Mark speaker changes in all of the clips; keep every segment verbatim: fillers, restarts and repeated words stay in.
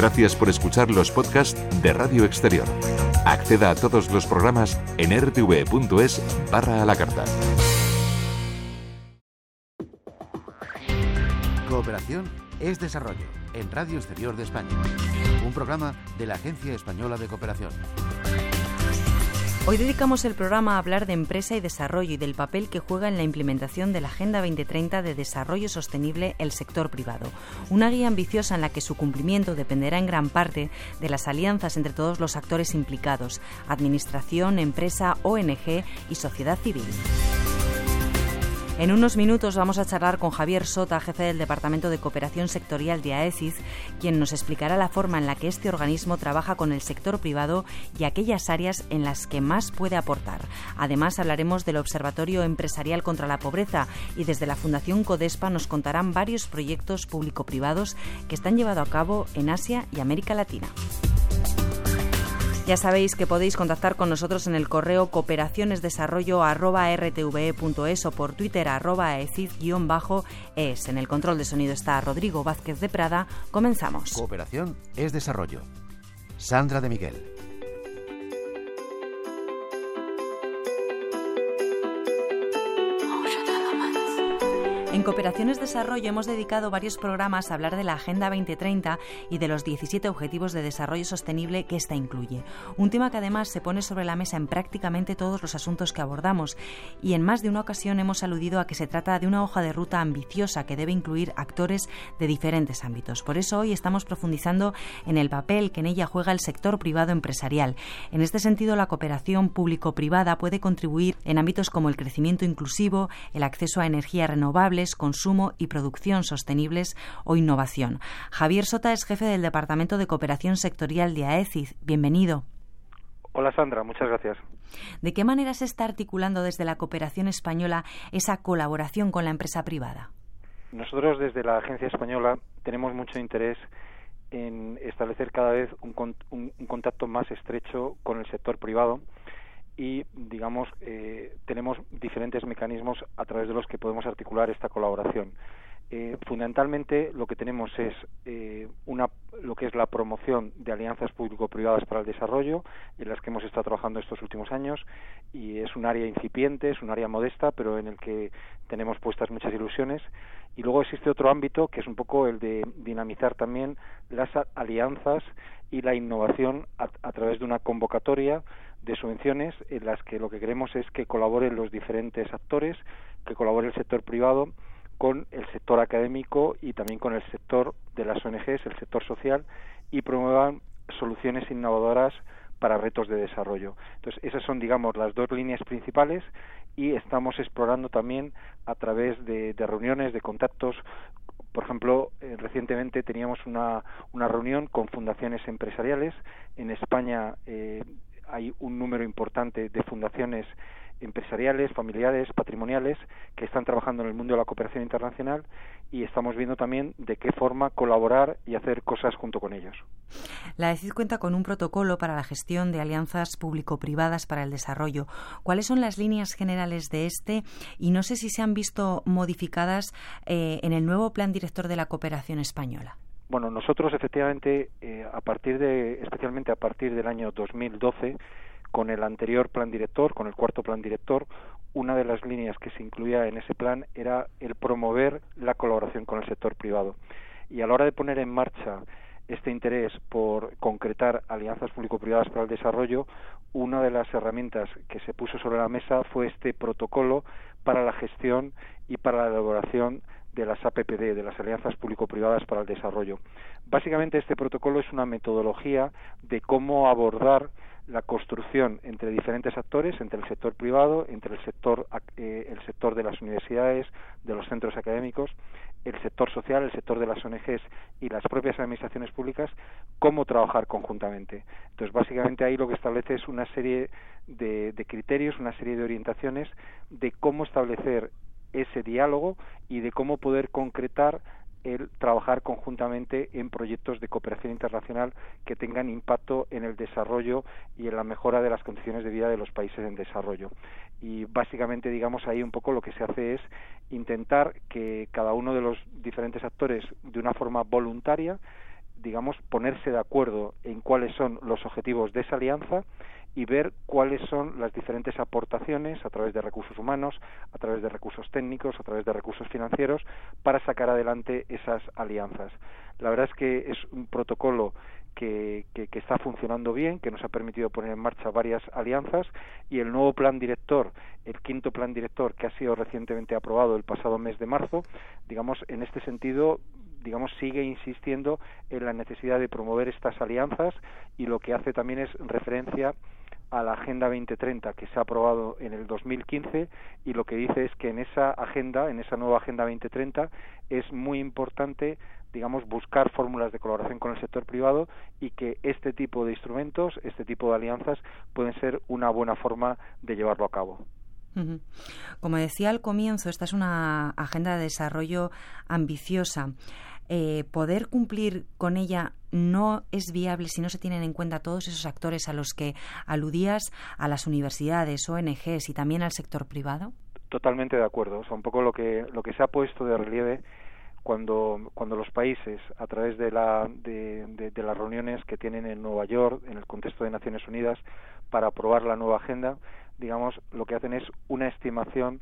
Speaker 1: Gracias por escuchar los podcasts de Radio Exterior. Acceda a todos los programas en r t v punto es barra a la carta.
Speaker 2: Cooperación es desarrollo en Radio Exterior de España. Un programa de la Agencia Española de Cooperación.
Speaker 3: Hoy dedicamos el programa a hablar de empresa y desarrollo y del papel que juega en la implementación de la Agenda veinte treinta de Desarrollo Sostenible el sector privado. Una guía ambiciosa en la que su cumplimiento dependerá en gran parte de las alianzas entre todos los actores implicados: administración, empresa, O N G y sociedad civil. En unos minutos vamos a charlar con Javier Sota, jefe del Departamento de Cooperación Sectorial de AECID, quien nos explicará la forma en la que este organismo trabaja con el sector privado y aquellas áreas en las que más puede aportar. Además, hablaremos del Observatorio Empresarial contra la Pobreza y desde la Fundación Codespa nos contarán varios proyectos público-privados que están llevados a cabo en Asia y América Latina. Ya sabéis que podéis contactar con nosotros en el correo cooperacionesdesarrollo arroba r t v e punto es o por Twitter arroba aecid guión bajo es. En el control de sonido está Rodrigo Vázquez de Prada. Comenzamos.
Speaker 2: Cooperación es desarrollo. Sandra de Miguel.
Speaker 3: En Cooperaciones Desarrollo hemos dedicado varios programas a hablar de la Agenda veinte treinta y de los diecisiete Objetivos de Desarrollo Sostenible que ésta incluye. Un tema que además se pone sobre la mesa en prácticamente todos los asuntos que abordamos y en más de una ocasión hemos aludido a que se trata de una hoja de ruta ambiciosa que debe incluir actores de diferentes ámbitos. Por eso hoy estamos profundizando en el papel que en ella juega el sector privado empresarial. En este sentido, la cooperación público-privada puede contribuir en ámbitos como el crecimiento inclusivo, el acceso a energías renovables, consumo y producción sostenibles o innovación. Javier Sota es jefe del Departamento de Cooperación Sectorial de AECID. Bienvenido.
Speaker 4: Hola Sandra, muchas gracias.
Speaker 3: ¿De qué manera se está articulando desde la cooperación española esa colaboración con la empresa privada?
Speaker 4: Nosotros desde la Agencia Española tenemos mucho interés en establecer cada vez un, un, un contacto más estrecho con el sector privado y, digamos, eh, tenemos diferentes mecanismos a través de los que podemos articular esta colaboración. Eh, fundamentalmente lo que tenemos es eh, una lo que es la promoción de alianzas público-privadas para el desarrollo, en las que hemos estado trabajando estos últimos años, y es un área incipiente, es un área modesta, pero en el que tenemos puestas muchas ilusiones. Y luego existe otro ámbito que es un poco el de dinamizar también las alianzas y la innovación a, a través de una convocatoria de subvenciones en las que lo que queremos es que colaboren los diferentes actores, que colabore el sector privado con el sector académico y también con el sector de las O N Ges, el sector social, y promuevan soluciones innovadoras para retos de desarrollo. Entonces, esas son, digamos, las dos líneas principales y estamos explorando también a través de, de reuniones, de contactos. Por ejemplo, eh, recientemente teníamos una, una reunión con fundaciones empresariales. En España eh, hay un número importante de fundaciones empresariales, familiares, patrimoniales, que están trabajando en el mundo de la cooperación internacional y estamos viendo también de qué forma colaborar y hacer cosas junto con ellos.
Speaker 3: La AECID cuenta con un protocolo para la gestión de alianzas público-privadas para el desarrollo. ¿Cuáles son las líneas generales de este? Y no sé si se han visto modificadas eh, en el nuevo Plan Director de la Cooperación Española.
Speaker 4: Bueno, nosotros efectivamente, eh, a partir de, especialmente a partir del año dos mil doce, con el anterior plan director, con el cuarto plan director, una de las líneas que se incluía en ese plan era el promover la colaboración con el sector privado. Y a la hora de poner en marcha este interés por concretar alianzas público-privadas para el desarrollo, una de las herramientas que se puso sobre la mesa fue este protocolo para la gestión y para la elaboración de las A P P D, de las alianzas público-privadas para el desarrollo. Básicamente este protocolo es una metodología de cómo abordar la construcción entre diferentes actores, entre el sector privado, entre el sector eh, el sector de las universidades, de los centros académicos, el sector social, el sector de las O N Ges y las propias administraciones públicas, cómo trabajar conjuntamente. Entonces, básicamente ahí lo que establece es una serie de, de criterios, una serie de orientaciones de cómo establecer ese diálogo y de cómo poder concretar el trabajar conjuntamente en proyectos de cooperación internacional que tengan impacto en el desarrollo y en la mejora de las condiciones de vida de los países en desarrollo. Y básicamente, digamos, ahí un poco lo que se hace es intentar que cada uno de los diferentes actores, de una forma voluntaria, digamos, ponerse de acuerdo en cuáles son los objetivos de esa alianza y ver cuáles son las diferentes aportaciones a través de recursos humanos, a través de recursos técnicos, a través de recursos financieros, para sacar adelante esas alianzas. La verdad es que es un protocolo que, que, que está funcionando bien, que nos ha permitido poner en marcha varias alianzas, y el nuevo plan director, el quinto plan director que ha sido recientemente aprobado el pasado mes de marzo, digamos, en este sentido, digamos, sigue insistiendo en la necesidad de promover estas alianzas, y lo que hace también es referencia a la Agenda veinte treinta que se ha aprobado en el dos mil quince, y lo que dice es que en esa agenda, en esa nueva Agenda veinte treinta, es muy importante, digamos, buscar fórmulas de colaboración con el sector privado, y que este tipo de instrumentos, este tipo de alianzas pueden ser una buena forma de llevarlo a cabo.
Speaker 3: Como decía al comienzo, esta es una agenda de desarrollo ambiciosa. Eh, poder cumplir con ella no es viable si no se tienen en cuenta todos esos actores a los que aludías, a las universidades, O N Ges y también al sector privado.
Speaker 4: Totalmente de acuerdo. O sea, un poco lo que lo que se ha puesto de relieve cuando cuando los países, a través de la de, de, de las reuniones que tienen en Nueva York, en el contexto de Naciones Unidas, para aprobar la nueva agenda, digamos, lo que hacen es una estimación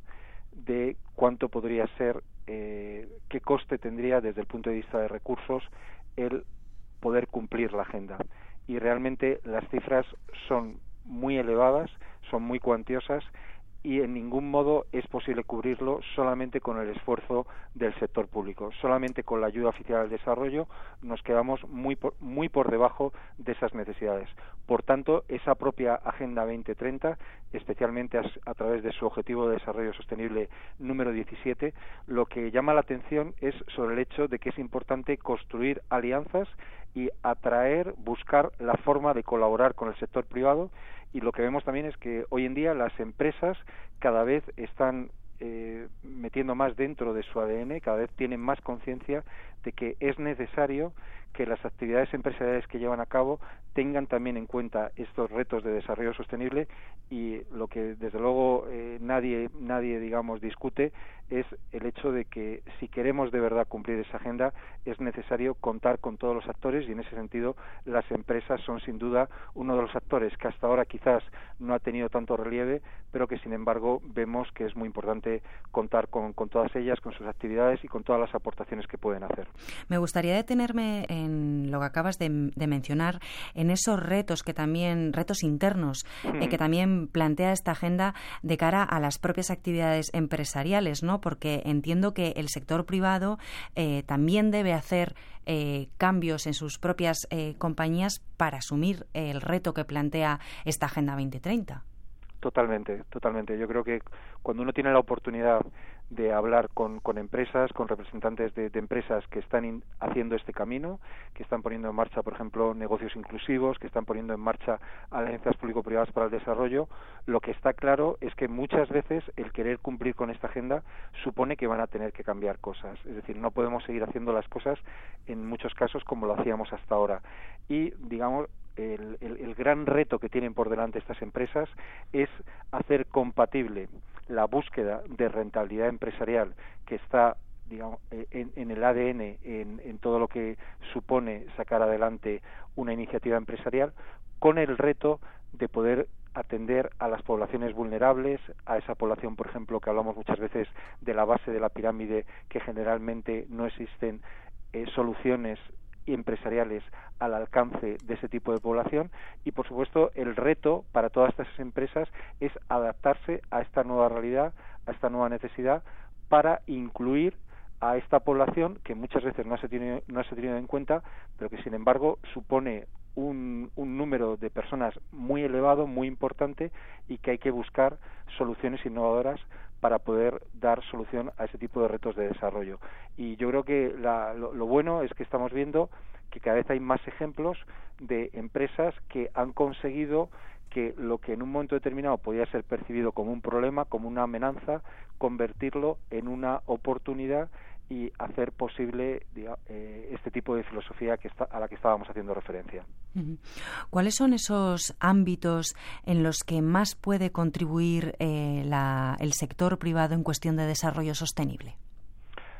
Speaker 4: de cuánto podría ser, eh, qué coste tendría desde el punto de vista de recursos el poder cumplir la agenda. Y realmente las cifras son muy elevadas, son muy cuantiosas, y en ningún modo es posible cubrirlo solamente con el esfuerzo del sector público. Solamente con la ayuda oficial al desarrollo nos quedamos muy por, muy por debajo de esas necesidades. Por tanto, esa propia Agenda veinte treinta, especialmente a, a través de su Objetivo de Desarrollo Sostenible número diecisiete, lo que llama la atención es sobre el hecho de que es importante construir alianzas y atraer, buscar la forma de colaborar con el sector privado. Y lo que vemos también es que hoy en día las empresas cada vez están eh, metiendo más dentro de su A D N, cada vez tienen más conciencia de que es necesario que las actividades empresariales que llevan a cabo tengan también en cuenta estos retos de desarrollo sostenible, y lo que desde luego eh, nadie nadie digamos discute es el hecho de que si queremos de verdad cumplir esa agenda es necesario contar con todos los actores, y en ese sentido las empresas son sin duda uno de los actores que hasta ahora quizás no ha tenido tanto relieve, pero que sin embargo vemos que es muy importante contar con, con todas ellas, con sus actividades y con todas las aportaciones que pueden hacer.
Speaker 3: Me gustaría detenerme en lo que acabas de, de mencionar, en esos retos que también, retos internos, mm. eh, que también plantea esta agenda de cara a las propias actividades empresariales, ¿no? Porque entiendo que el sector privado eh, también debe hacer eh, cambios en sus propias eh, compañías para asumir el reto que plantea esta Agenda veinte treinta.
Speaker 4: Totalmente, totalmente. Yo creo que cuando uno tiene la oportunidad de hablar con, con empresas, con representantes de, de empresas que están in, haciendo este camino, que están poniendo en marcha, por ejemplo, negocios inclusivos, que están poniendo en marcha alianzas público-privadas para el desarrollo, lo que está claro es que muchas veces el querer cumplir con esta agenda supone que van a tener que cambiar cosas. Es decir, no podemos seguir haciendo las cosas en muchos casos como lo hacíamos hasta ahora. Y, digamos, El, el, el gran reto que tienen por delante estas empresas es hacer compatible la búsqueda de rentabilidad empresarial que está, digamos, en, en el A D N, en, en todo lo que supone sacar adelante una iniciativa empresarial, con el reto de poder atender a las poblaciones vulnerables, a esa población, por ejemplo, que hablamos muchas veces de la base de la pirámide, que generalmente no existen eh, soluciones empresariales al alcance de ese tipo de población. Y por supuesto el reto para todas estas empresas es adaptarse a esta nueva realidad, a esta nueva necesidad, para incluir a esta población que muchas veces no se tiene no se ha tenido en cuenta, pero que sin embargo supone un, un número de personas muy elevado, muy importante, y que hay que buscar soluciones innovadoras para poder dar solución a ese tipo de retos de desarrollo. Y yo creo que la, lo, lo bueno es que estamos viendo que cada vez hay más ejemplos de empresas que han conseguido que lo que en un momento determinado podía ser percibido como un problema, como una amenaza, convertirlo en una oportunidad y hacer posible, digamos, eh, este tipo de filosofía que está, a la que estábamos haciendo referencia.
Speaker 3: ¿Cuáles son esos ámbitos en los que más puede contribuir eh, la, el sector privado en cuestión de desarrollo sostenible?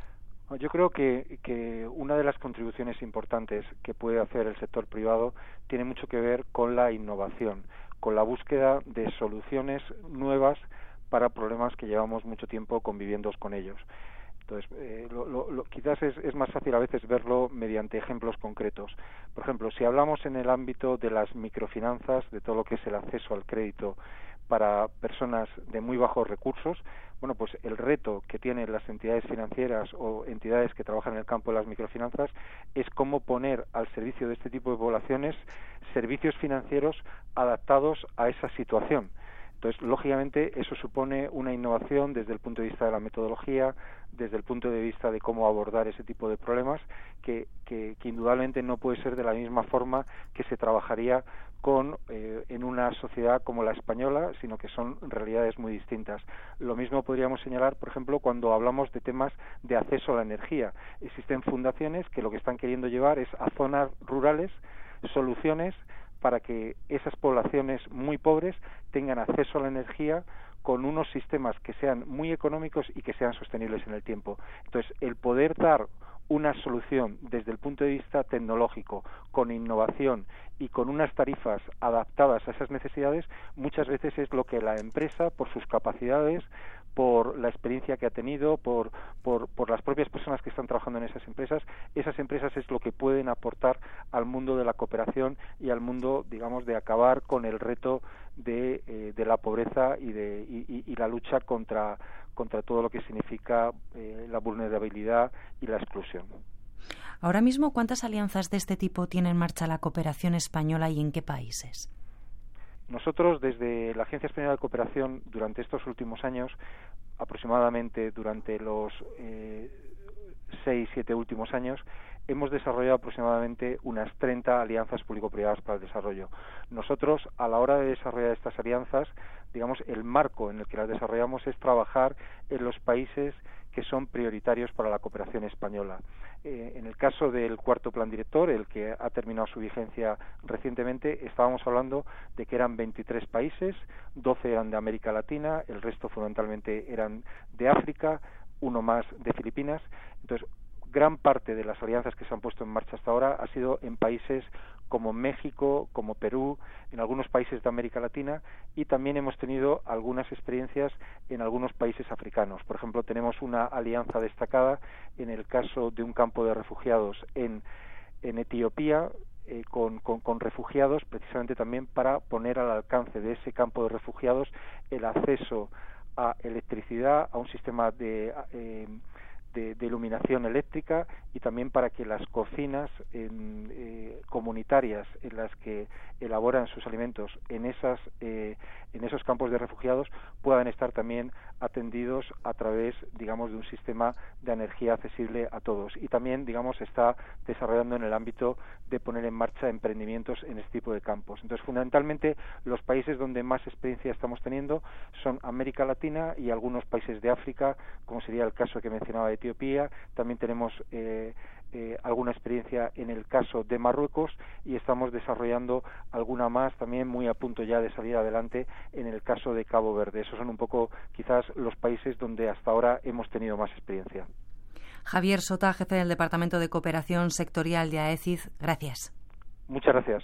Speaker 4: Yo creo que, que una de las contribuciones importantes que puede hacer el sector privado tiene mucho que ver con la innovación, con la búsqueda de soluciones nuevas para problemas que llevamos mucho tiempo conviviendo con ellos. Entonces, eh, lo, lo, lo, quizás es, es más fácil a veces verlo mediante ejemplos concretos. Por ejemplo, si hablamos en el ámbito de las microfinanzas, de todo lo que es el acceso al crédito para personas de muy bajos recursos, bueno, pues el reto que tienen las entidades financieras o entidades que trabajan en el campo de las microfinanzas es cómo poner al servicio de este tipo de poblaciones servicios financieros adaptados a esa situación. Entonces, lógicamente, eso supone una innovación desde el punto de vista de la metodología, desde el punto de vista de cómo abordar ese tipo de problemas, que, que, que indudablemente no puede ser de la misma forma que se trabajaría con eh, en una sociedad como la española, sino que son realidades muy distintas. Lo mismo podríamos señalar, por ejemplo, cuando hablamos de temas de acceso a la energía. Existen fundaciones que lo que están queriendo llevar es a zonas rurales soluciones para que esas poblaciones muy pobres tengan acceso a la energía con unos sistemas que sean muy económicos y que sean sostenibles en el tiempo. Entonces, el poder dar una solución desde el punto de vista tecnológico, con innovación y con unas tarifas adaptadas a esas necesidades, muchas veces es lo que la empresa, por sus capacidades, por la experiencia que ha tenido, por, por, por las propias personas que están trabajando en esas empresas, esas empresas es lo que pueden aportar al mundo de la cooperación y al mundo, digamos, de acabar con el reto de, eh, de la pobreza y, de, y, y, y la lucha contra, contra todo lo que significa eh, la vulnerabilidad y la exclusión.
Speaker 3: Ahora mismo, ¿cuántas alianzas de este tipo tiene en marcha la cooperación española y en qué países?
Speaker 4: Nosotros, desde la Agencia Española de Cooperación, durante estos últimos años, aproximadamente durante los eh, seis, siete últimos años, hemos desarrollado aproximadamente unas treinta alianzas público-privadas para el desarrollo. Nosotros, a la hora de desarrollar estas alianzas, digamos, el marco en el que las desarrollamos es trabajar en los países que son prioritarios para la cooperación española. Eh, en el caso del cuarto plan director, el que ha terminado su vigencia recientemente, estábamos hablando de que eran veintitrés países, doce eran de América Latina, el resto fundamentalmente eran de África, uno más de Filipinas. Entonces, gran parte de las alianzas que se han puesto en marcha hasta ahora ha sido en países como México, como Perú, en algunos países de América Latina, y también hemos tenido algunas experiencias en algunos países africanos. Por ejemplo, tenemos una alianza destacada en el caso de un campo de refugiados en, en Etiopía, eh, con, con, con refugiados, precisamente también para poner al alcance de ese campo de refugiados el acceso a electricidad, a un sistema de... Eh, De, de iluminación eléctrica, y también para que las cocinas en, eh, comunitarias en las que elaboran sus alimentos en esas eh, en esos campos de refugiados puedan estar también atendidos a través, digamos, de un sistema de energía accesible a todos. Y también, digamos, se está desarrollando en el ámbito de poner en marcha emprendimientos en este tipo de campos. Entonces, fundamentalmente, los países donde más experiencia estamos teniendo son América Latina y algunos países de África, como sería el caso que mencionaba de Etiopía. También tenemos eh, eh, alguna experiencia en el caso de Marruecos, y estamos desarrollando alguna más también muy a punto ya de salir adelante en el caso de Cabo Verde. Esos son un poco quizás los países donde hasta ahora hemos tenido más experiencia.
Speaker 3: Javier Sota, jefe del Departamento de Cooperación Sectorial de AECID, gracias.
Speaker 4: Muchas gracias.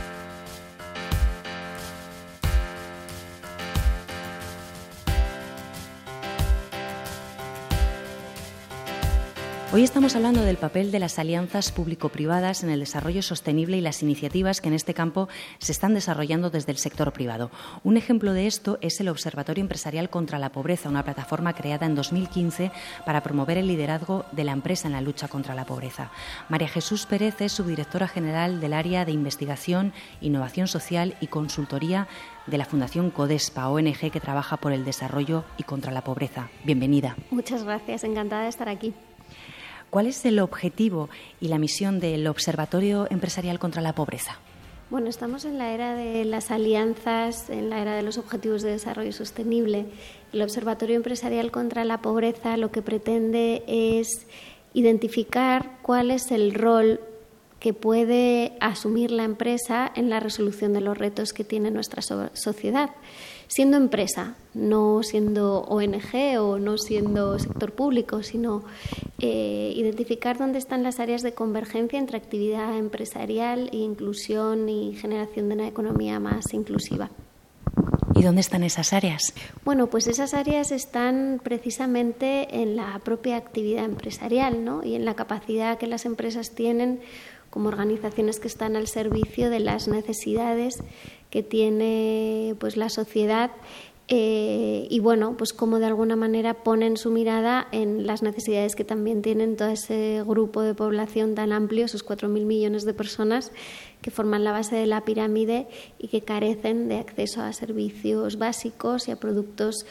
Speaker 3: Hoy estamos hablando del papel de las alianzas público-privadas en el desarrollo sostenible y las iniciativas que en este campo se están desarrollando desde el sector privado. Un ejemplo de esto es el Observatorio Empresarial contra la Pobreza, una plataforma creada en dos mil quince para promover el liderazgo de la empresa en la lucha contra la pobreza. María Jesús Pérez es subdirectora general del área de Investigación, Innovación Social y Consultoría de la Fundación Codespa, O N G que trabaja por el desarrollo y contra la pobreza. Bienvenida.
Speaker 5: Muchas gracias, encantada de estar aquí.
Speaker 3: ¿Cuál es el objetivo y la misión del Observatorio Empresarial contra la Pobreza?
Speaker 5: Bueno, estamos en la era de las alianzas, en la era de los Objetivos de Desarrollo Sostenible. El Observatorio Empresarial contra la Pobreza lo que pretende es identificar cuál es el rol que puede asumir la empresa en la resolución de los retos que tiene nuestra so- sociedad. Siendo empresa, no siendo O N G o no siendo sector público, sino eh, identificar dónde están las áreas de convergencia entre actividad empresarial e inclusión y generación de una economía más inclusiva.
Speaker 3: ¿Y dónde están esas áreas?
Speaker 5: Bueno, pues esas áreas están precisamente en la propia actividad empresarial, ¿no? Y en la capacidad que las empresas tienen como organizaciones que están al servicio de las necesidades que tiene pues la sociedad eh, y bueno, pues cómo de alguna manera ponen su mirada en las necesidades que también tienen todo ese grupo de población tan amplio, esos cuatro mil millones de personas que forman la base de la pirámide y que carecen de acceso a servicios básicos y a productos,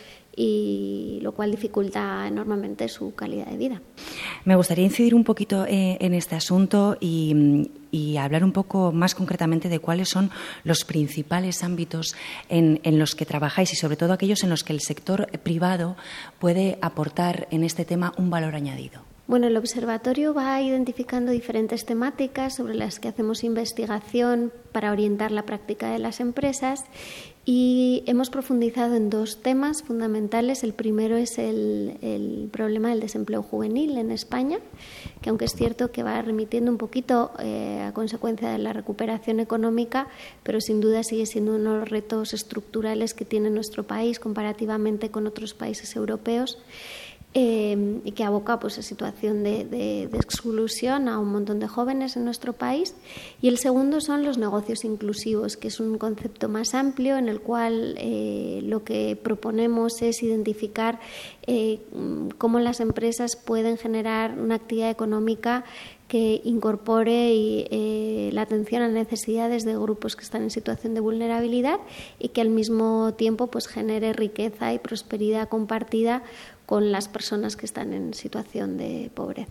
Speaker 5: y lo cual dificulta enormemente su calidad de vida.
Speaker 3: Me gustaría incidir un poquito eh, en este asunto y, y hablar un poco más concretamente de cuáles son los principales ámbitos en, en los que trabajáis y sobre todo aquellos en los que el sector privado puede aportar en este tema un valor añadido.
Speaker 5: Bueno, el observatorio va identificando diferentes temáticas sobre las que hacemos investigación para orientar la práctica de las empresas y hemos profundizado en dos temas fundamentales. El primero es el, el problema del desempleo juvenil en España, que aunque es cierto que va remitiendo un poquito eh, a consecuencia de la recuperación económica, pero sin duda sigue siendo uno de los retos estructurales que tiene nuestro país comparativamente con otros países europeos. Eh, y que aboca pues, a situación de, de, de exclusión a un montón de jóvenes en nuestro país. Y el segundo son los negocios inclusivos, que es un concepto más amplio en el cual eh, lo que proponemos es identificar eh, cómo las empresas pueden generar una actividad económica que incorpore y, eh, la atención a necesidades de grupos que están en situación de vulnerabilidad y que al mismo tiempo pues, genere riqueza y prosperidad compartida con las personas que están en situación de pobreza.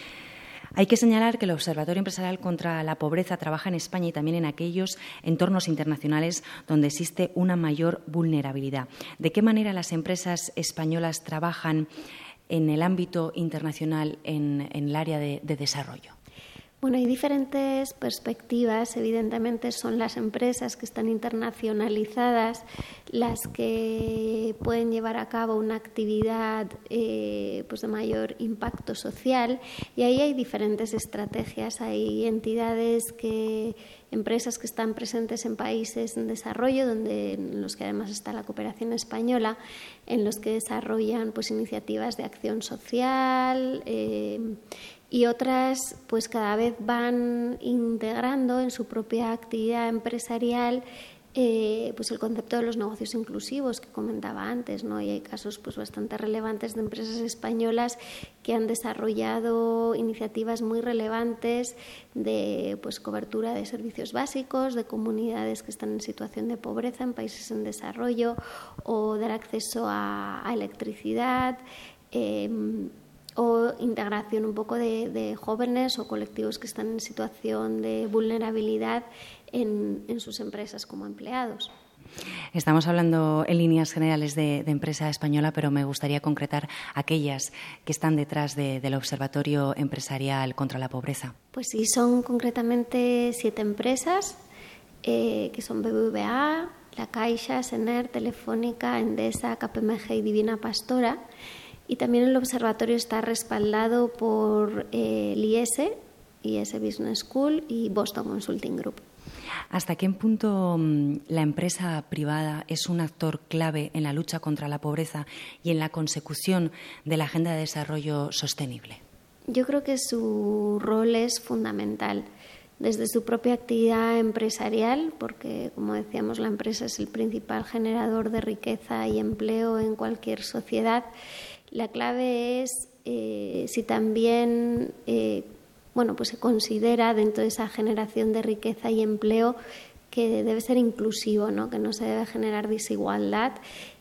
Speaker 3: Hay que señalar que el Observatorio Empresarial contra la Pobreza trabaja en España y también en aquellos entornos internacionales donde existe una mayor vulnerabilidad. ¿De qué manera las empresas españolas trabajan en el ámbito internacional en, en el área de, de desarrollo?
Speaker 5: Bueno, hay diferentes perspectivas. Evidentemente son las empresas que están internacionalizadas las que pueden llevar a cabo una actividad eh, pues de mayor impacto social, y ahí hay diferentes estrategias. Hay entidades que empresas que están presentes en países en desarrollo, donde en los que además está la cooperación española, en los que desarrollan pues iniciativas de acción social. Eh, Y otras, pues cada vez van integrando en su propia actividad empresarial eh, pues el concepto de los negocios inclusivos que comentaba antes, ¿no? Y hay casos pues bastante relevantes de empresas españolas que han desarrollado iniciativas muy relevantes de pues cobertura de servicios básicos, de comunidades que están en situación de pobreza en países en desarrollo, o dar acceso a, a electricidad. Eh, o integración un poco de, de jóvenes o colectivos que están en situación de vulnerabilidad en, en sus empresas como empleados.
Speaker 3: Estamos hablando en líneas generales de, de empresa española, pero me gustaría concretar aquellas que están detrás de, del Observatorio Empresarial contra la Pobreza.
Speaker 5: Pues sí, son concretamente siete empresas, eh, que son B B V A, La Caixa, Sener, Telefónica, Endesa, K P M G y Divina Pastora. Y también el observatorio está respaldado por eh, el I E S E, I E S E Business School y Boston Consulting Group.
Speaker 3: ¿Hasta qué punto um, la empresa privada es un actor clave en la lucha contra la pobreza y en la consecución de la Agenda de Desarrollo Sostenible?
Speaker 5: Yo creo que su rol es fundamental. Desde su propia actividad empresarial, porque, como decíamos, la empresa es el principal generador de riqueza y empleo en cualquier sociedad. La clave es eh, si también eh, bueno, pues se considera dentro de esa generación de riqueza y empleo que debe ser inclusivo, ¿no? Que no se debe generar desigualdad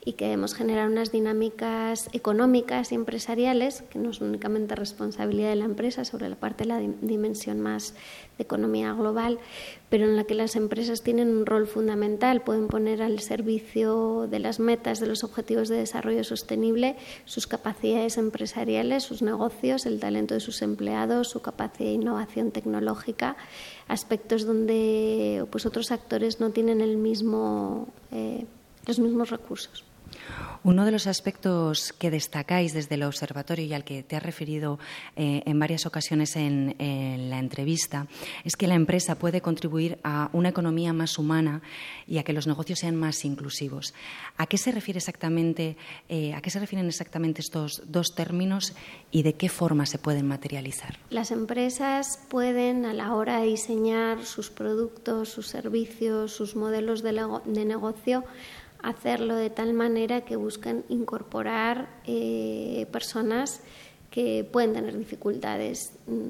Speaker 5: y queremos generar unas dinámicas económicas y empresariales, que no es únicamente responsabilidad de la empresa, sobre la parte de la dimensión más de economía global, pero en la que las empresas tienen un rol fundamental, pueden poner al servicio de las metas, de los objetivos de desarrollo sostenible, sus capacidades empresariales, sus negocios, el talento de sus empleados, su capacidad de innovación tecnológica, aspectos donde pues, otros actores no tienen el mismo, eh, los mismos recursos.
Speaker 3: Uno de los aspectos que destacáis desde el observatorio y al que te has referido eh, en varias ocasiones en, en la entrevista es que la empresa puede contribuir a una economía más humana y a que los negocios sean más inclusivos. ¿A qué se refiere exactamente, eh, a qué se refieren exactamente estos dos términos y de qué forma se pueden materializar?
Speaker 5: Las empresas pueden, a la hora de diseñar sus productos, sus servicios, sus modelos de, de negocio, hacerlo de tal manera que busquen incorporar eh, personas que pueden tener dificultades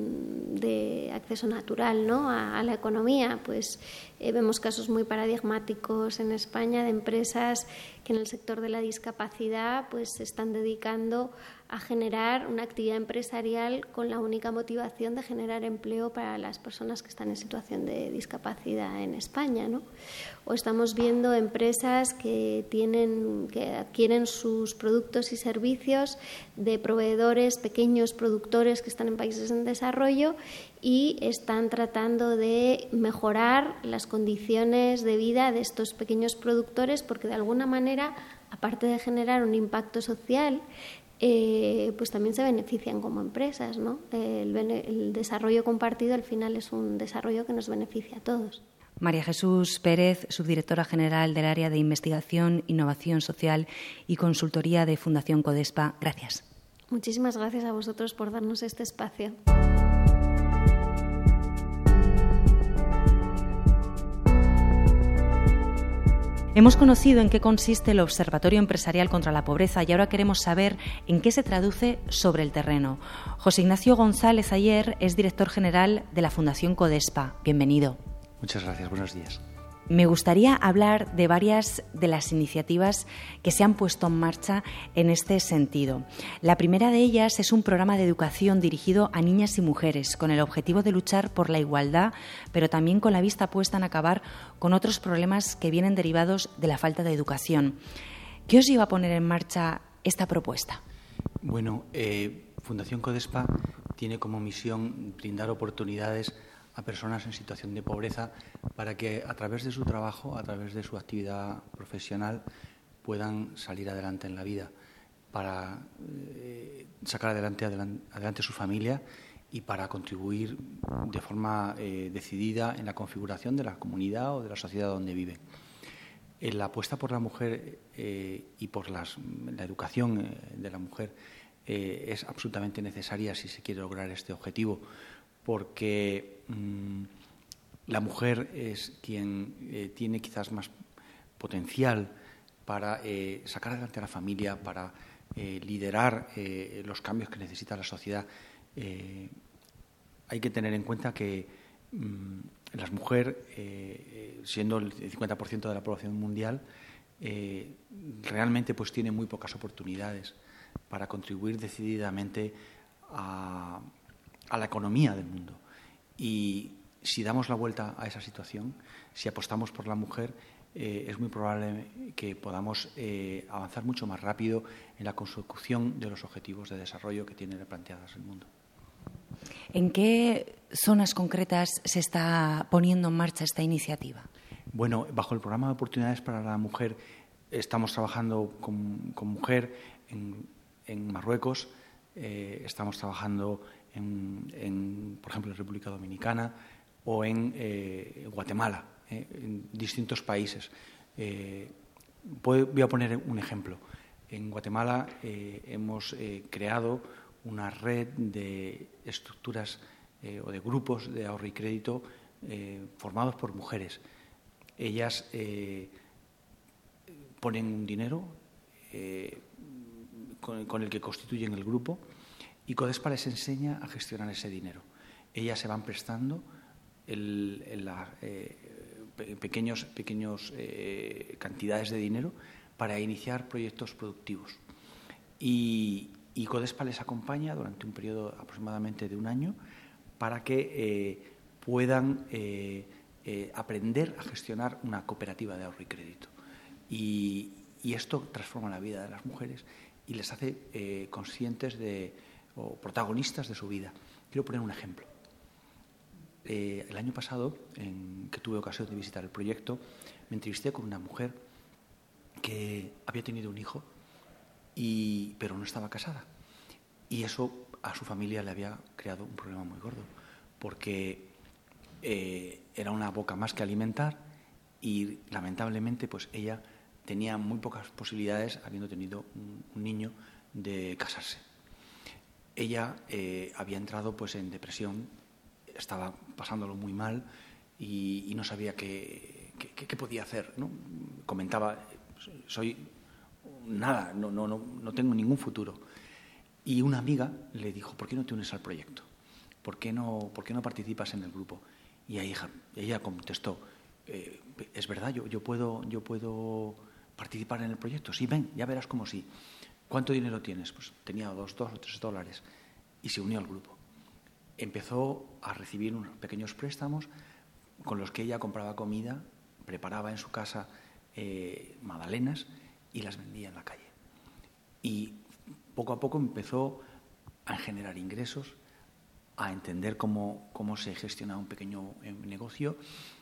Speaker 5: de acceso natural, ¿no? a, a la economía. Pues eh, vemos casos muy paradigmáticos en España de empresas que en el sector de la discapacidad pues se están dedicando a generar una actividad empresarial con la única motivación de generar empleo para las personas que están en situación de discapacidad en España, ¿no? O estamos viendo empresas que tienen, que adquieren sus productos y servicios de proveedores, pequeños productores que están en países en desarrollo y están tratando de mejorar las condiciones de vida de estos pequeños productores porque de alguna manera, aparte de generar un impacto social, Eh, pues también se benefician como empresas, ¿no? El, el desarrollo compartido al final es un desarrollo que nos beneficia a todos.
Speaker 3: María Jesús Pérez, subdirectora general del área de Investigación, Innovación Social y Consultoría de Fundación Codespa, gracias.
Speaker 5: Muchísimas gracias a vosotros por darnos este espacio.
Speaker 3: Hemos conocido en qué consiste el Observatorio Empresarial contra la Pobreza y ahora queremos saber en qué se traduce sobre el terreno. José Ignacio González Ayer es director general de la Fundación Codespa. Bienvenido.
Speaker 6: Muchas gracias, buenos días.
Speaker 3: Me gustaría hablar de varias de las iniciativas que se han puesto en marcha en este sentido. La primera de ellas es un programa de educación dirigido a niñas y mujeres con el objetivo de luchar por la igualdad, pero también con la vista puesta en acabar con otros problemas que vienen derivados de la falta de educación. ¿Qué os lleva a poner en marcha esta propuesta?
Speaker 6: Bueno, eh, Fundación Codespa tiene como misión brindar oportunidades a personas en situación de pobreza para que a través de su trabajo, a través de su actividad profesional, puedan salir adelante en la vida, para eh, sacar adelante, adelante, adelante su familia y para contribuir de forma eh, decidida en la configuración de la comunidad o de la sociedad donde viven. Eh, la apuesta por la mujer eh, y por las, la educación eh, de la mujer eh, es absolutamente necesaria si se quiere lograr este objetivo, porque mmm, la mujer es quien eh, tiene quizás más potencial para eh, sacar adelante a la familia, para eh, liderar eh, los cambios que necesita la sociedad. Eh, hay que tener en cuenta que mmm, la mujer, eh, siendo el cincuenta por ciento de la población mundial, eh, realmente pues tiene muy pocas oportunidades para contribuir decididamente a a la economía del mundo. Y si damos la vuelta a esa situación, si apostamos por la mujer, eh, es muy probable que podamos eh, avanzar mucho más rápido en la consecución de los objetivos de desarrollo que tiene planteadas el mundo.
Speaker 3: ¿En qué zonas concretas se está poniendo en marcha esta iniciativa?
Speaker 6: Bueno, bajo el programa de oportunidades para la mujer estamos trabajando con, con mujer en, en Marruecos, eh, estamos trabajando En, en, por ejemplo, en República Dominicana o en eh, Guatemala, eh, en distintos países. Eh, voy a poner un ejemplo. En Guatemala eh, hemos eh, creado una red de estructuras eh, o de grupos de ahorro y crédito eh, formados por mujeres. Ellas eh, ponen un dinero eh, con, con el que constituyen el grupo, y Codespa les enseña a gestionar ese dinero. Ellas se van prestando en la, eh, pequeños, pequeños eh, cantidades de dinero para iniciar proyectos productivos. Y, y Codespa les acompaña durante un periodo aproximadamente de un año para que eh, puedan eh, eh, aprender a gestionar una cooperativa de ahorro y crédito. Y, y esto transforma la vida de las mujeres y les hace eh, conscientes de, o protagonistas de su vida. Quiero poner un ejemplo. Eh, el año pasado, en que tuve ocasión de visitar el proyecto, me entrevisté con una mujer que había tenido un hijo, y, pero no estaba casada. Y eso a su familia le había creado un problema muy gordo, porque eh, era una boca más que alimentar y, lamentablemente, pues ella tenía muy pocas posibilidades, habiendo tenido un, un niño, de casarse. Ella eh, había entrado pues en depresión, estaba pasándolo muy mal y, y no sabía qué, qué, qué podía hacer, ¿no? Comentaba, soy nada, no, no, no, no tengo ningún futuro. Y una amiga le dijo, ¿por qué no te unes al proyecto? ¿Por qué no, por qué no participas en el grupo? Y ella, ella contestó, eh, es verdad, yo, yo, puedo, yo puedo participar en el proyecto. Sí, ven, ya verás cómo sí. ¿Cuánto dinero tienes? Pues tenía dos, dos o tres dólares. Y se unió al grupo. Empezó a recibir unos pequeños préstamos con los que ella compraba comida, preparaba en su casa eh, magdalenas y las vendía en la calle. Y poco a poco empezó a generar ingresos, a entender cómo, cómo se gestiona un pequeño negocio,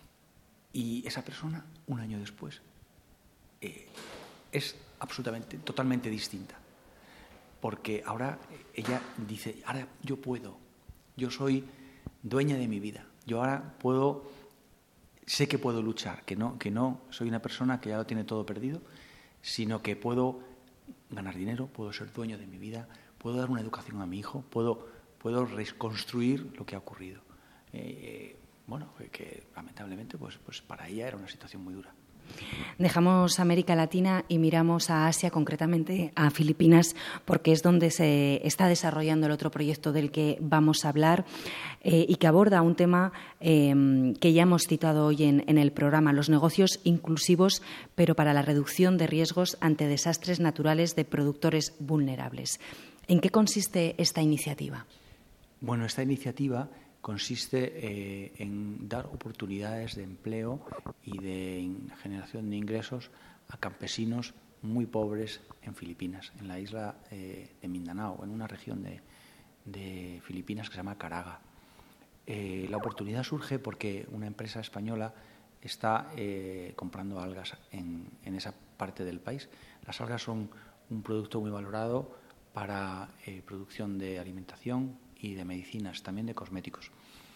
Speaker 6: y esa persona, un año después, eh, es absolutamente, totalmente distinta. Porque ahora ella dice, ahora yo puedo, yo soy dueña de mi vida, yo ahora puedo, sé que puedo luchar, que no, que no soy una persona que ya lo tiene todo perdido, sino que puedo ganar dinero, puedo ser dueño de mi vida, puedo dar una educación a mi hijo, puedo, puedo reconstruir lo que ha ocurrido. Eh, bueno, que lamentablemente pues, pues para ella era una situación muy dura.
Speaker 3: Dejamos América Latina y miramos a Asia, concretamente a Filipinas, porque es donde se está desarrollando el otro proyecto del que vamos a hablar eh, y que aborda un tema eh, que ya hemos citado hoy en, en el programa, los negocios inclusivos, pero para la reducción de riesgos ante desastres naturales de productores vulnerables. ¿En qué consiste esta iniciativa?
Speaker 6: Bueno, esta iniciativa consiste eh, en dar oportunidades de empleo y de generación de ingresos a campesinos muy pobres en Filipinas, en la isla eh, de Mindanao, en una región de, de Filipinas que se llama Caraga. Eh, la oportunidad surge porque una empresa española está eh, comprando algas en, en esa parte del país. Las algas son un producto muy valorado para eh, producción de alimentación y de medicinas, también de cosméticos.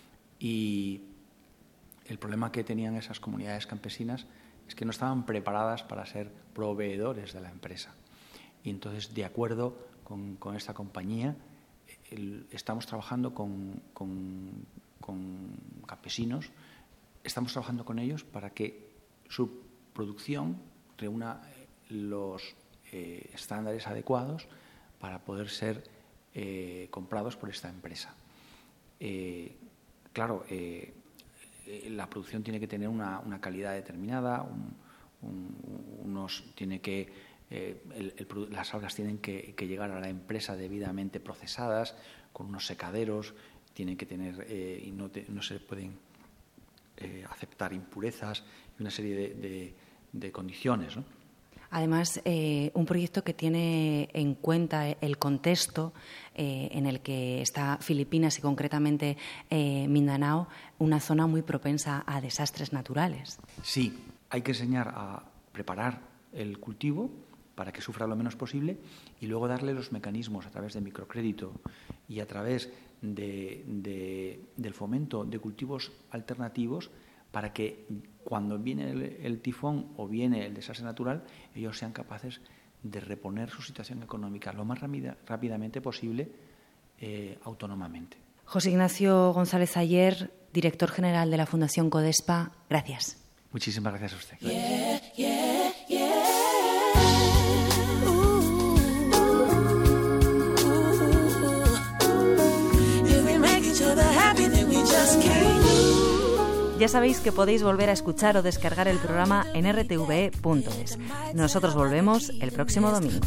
Speaker 6: Y el problema que tenían esas comunidades campesinas es que no estaban preparadas para ser proveedores de la empresa. Y entonces, de acuerdo con, con esta compañía, el, estamos trabajando con, con, con campesinos, estamos trabajando con ellos para que su producción reúna los eh, estándares adecuados para poder ser Eh, comprados por esta empresa. Eh, claro, eh, la producción tiene que tener una, una calidad determinada, un, un, unos tiene que eh, el, el, las algas tienen que, que llegar a la empresa debidamente procesadas, con unos secaderos, tienen que tener eh, y no, te, no se pueden eh, aceptar impurezas y una serie de, de, de condiciones, ¿no?
Speaker 3: Además, eh, un proyecto que tiene en cuenta el contexto eh, en el que está Filipinas y concretamente eh, Mindanao, una zona muy propensa a desastres naturales.
Speaker 6: Sí, hay que enseñar a preparar el cultivo para que sufra lo menos posible y luego darle los mecanismos a través de microcrédito y a través de, de, del fomento de cultivos alternativos para que cuando viene el, el tifón o viene el desastre natural, ellos sean capaces de reponer su situación económica lo más rápida, rápidamente posible, eh, autónomamente.
Speaker 3: José Ignacio González Ayer, director general de la Fundación Codespa, gracias.
Speaker 6: Muchísimas gracias a usted.
Speaker 7: Yeah, yeah, yeah.
Speaker 3: Ya sabéis que podéis volver a escuchar o descargar el programa en r t v e punto es. Nosotros volvemos el próximo domingo.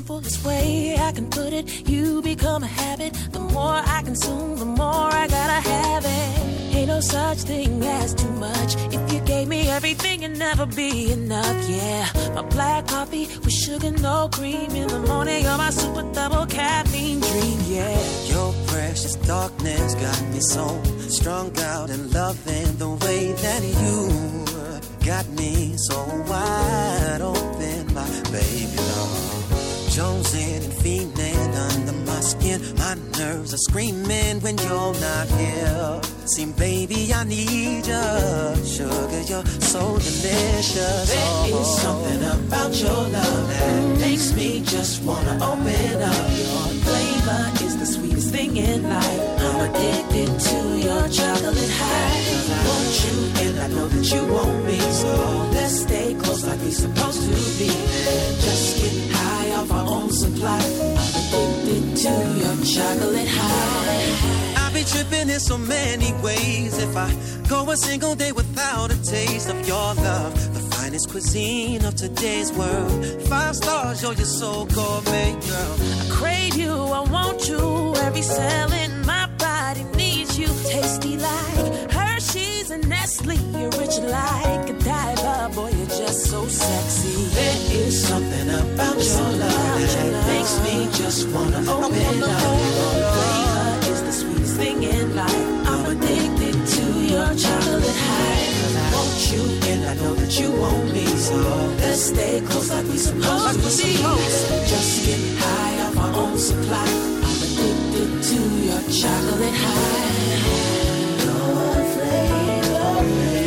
Speaker 7: Ain't no such thing as too much. If you gave me everything, it'd never be enough, yeah. My black coffee with sugar, no cream. In the morning, you're my super double caffeine dream, yeah.
Speaker 8: Your precious darkness got me so strung out and loving the way that you got me so wide open, my baby love. Jonesing and fiending under my skin. My nerves are screaming when you're not here. See, baby, I need you. Sugar, you're so delicious.
Speaker 7: There is something about your love that makes me just wanna open up. Your flavor is the sweetest thing in life. I'm addicted to your chocolate high. I want you and I know that you want me. So let's stay close like we supposed to be. Just get high off our own supply. I'm addicted to your chocolate high.
Speaker 8: I be tripping in so many ways. If I go a single day without a taste of your love, the finest cuisine of today's world. Five stars, yo, you're so gourmet, girl.
Speaker 7: I crave you, I want you. Every cell in my body needs you. Tasty like Hershey's and Nestle. You're rich like a diver. Boy, you're just so sexy. There is something about your love that makes me just wanna open up. Your flavor is the sweetest thing in life. I'm addicted to your chocolate high. I want you and I know that you want me. So let's stay close like we supposed to be. Just get high off our own supply. I'm addicted to your chocolate high. Your flavor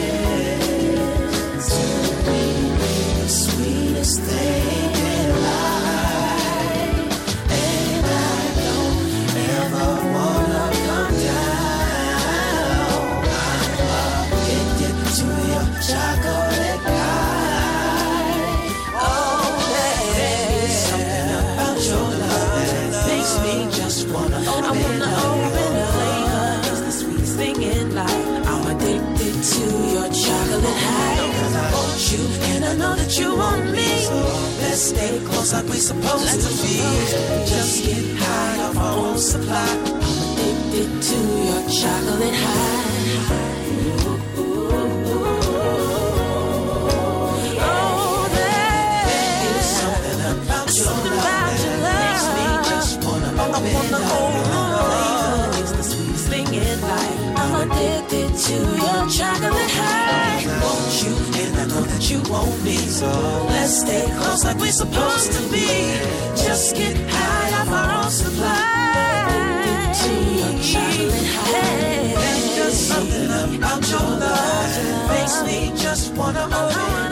Speaker 7: is the sweetest thing in life. And I don't ever wanna come down. I'm addicted to your chocolate high. Oh, there is something about your love that makes me just wanna open up. Flavor is the sweetest thing in life. I'm addicted to your chocolate high. Cause I want you and I know that you want me. So let's stay close like we supposed to be. Just get high off our own supply. I'm addicted to your chocolate high. Oh, there is something about your love that makes me just wanna open up. Flavor is the sweetest thing in life. I'm addicted to your chocolate high. I want you and I know that you want me. So let's stay close like we're supposed to be. Just get high off our own supply. Addicted to your chocolate high. There's just something about your love that makes me just wanna open